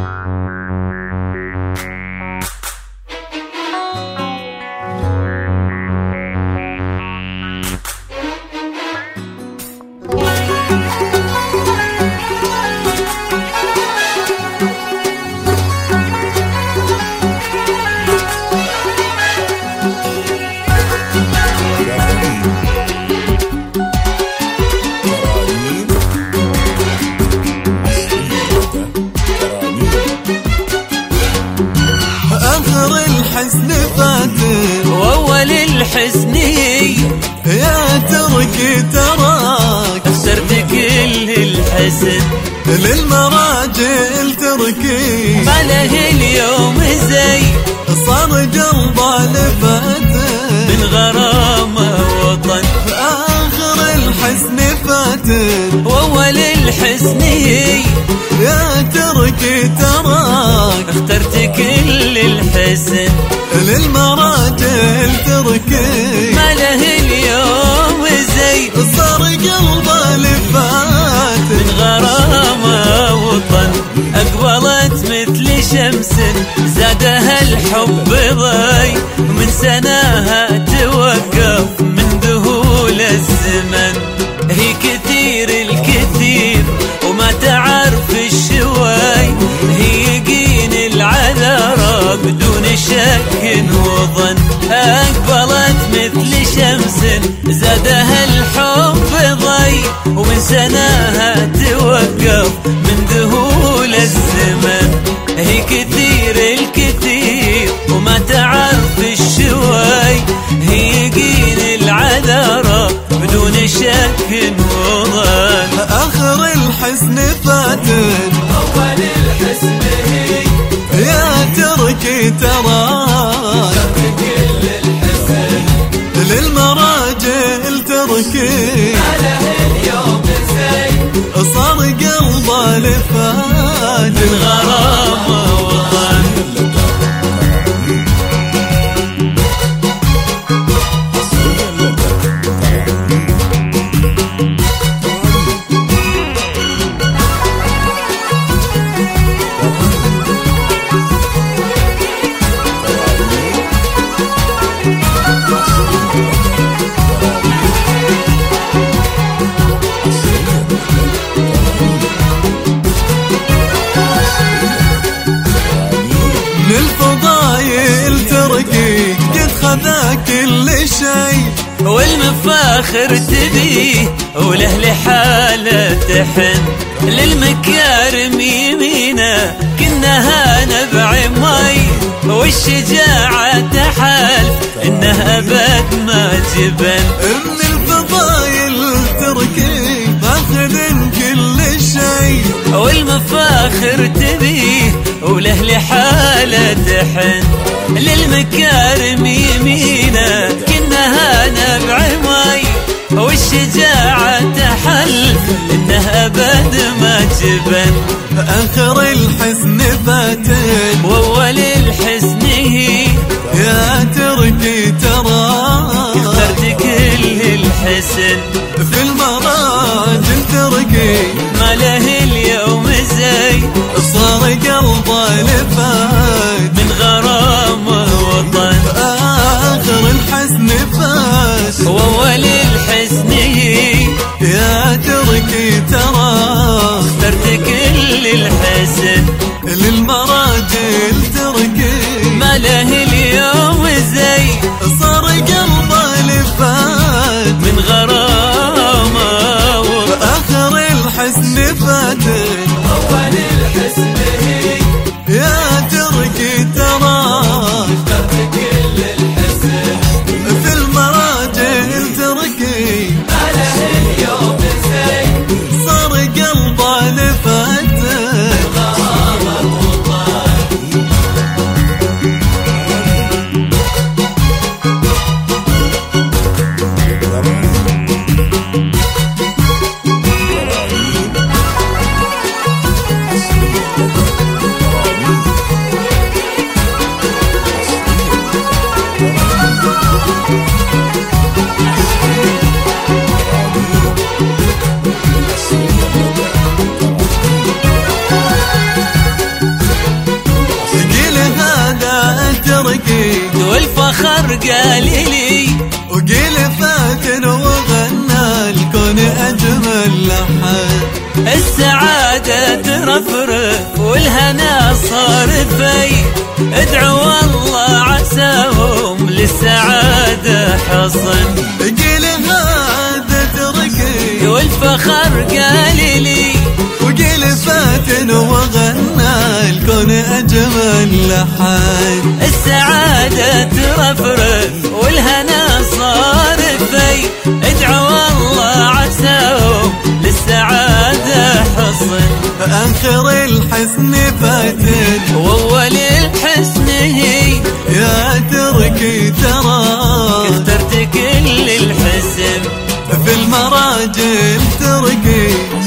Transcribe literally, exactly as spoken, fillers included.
الحسن فاتن وأول الحسني يا تركي تراك خسرت كل الحسن للمراجل تركي ما له اليوم زي صار قلبه لفاتن من غرامة وطن آخر الحسن فاتن وأول الحسني يا تركي تراك اخترت كل الحسن للمراجل تركي ما له اليوم زي صار قلبه لفاتن من غرامة وطن أقبلت مثل شمس زادها الحب ضي من سناها توقف من ذهول الزمن هي كثير الكثير وما تعرف الشوي هي يقين العذارى بدون شك وظن أقبلت مثل شمس زادها الحب ضي ومن سناها توقف من ذهول الزمن هي كثير الكثير وما تعرف الشوي هي يقين العذارى بدون شك وظن آخر الحسن فاتن أول الحسن هي يا تركي تراك كل الحسن للمراجل تركي على اليوم زي صار قلبه لفاتن من غرامة وطن للفضايل تركي قد خذا كل شي والمفاخر تبيه وله لحاله تحن للمكارم يمينه كنها نبع مي والشجاعة تحالف انه ابد ما جبن من الفضايل تركي فاخذ كل شي والمفاخر تبيه وله لحاله تحن للمكارم يمينه كنها نبع مي والشجاعة تحلف انه ابد ما جبن آخر الحسن فاتن واول الحسن هي يا تركي تراك اخترت كل الحسن في المراجل تركي ما له اليوم زي صار قلبه لفات من غرامة وطن آخر الحسن فات واول الحسن هي يا تركي تراك اخترت كل الحسن للمراجل تركي ما له اليوم زي صار قلبه لفات من غرامة وطن آخر الحسن فاتن أول الحسن هي يا تركي تراك كل الحسن في المراجل تركي على اليوم زي صار قلبه لفات غرامة وطن قال لي وقيل فاتن وغنى الكون أجمل لحن. السعادة ترفرف والهنا صار في، ادعوا الله عساهم للسعادة حصن. قيل هذا تركي والفخر قال لي وقيل فاتن وغنى الكون أجمل لحن. السعادة ترفرف والهنا صار في، ادعوا الله عساهم للسعادة حصن. آخر الحسن فاتن وأول الحسن هي، يا تركي تراك اخترت كل الحسن. في المراجل تركي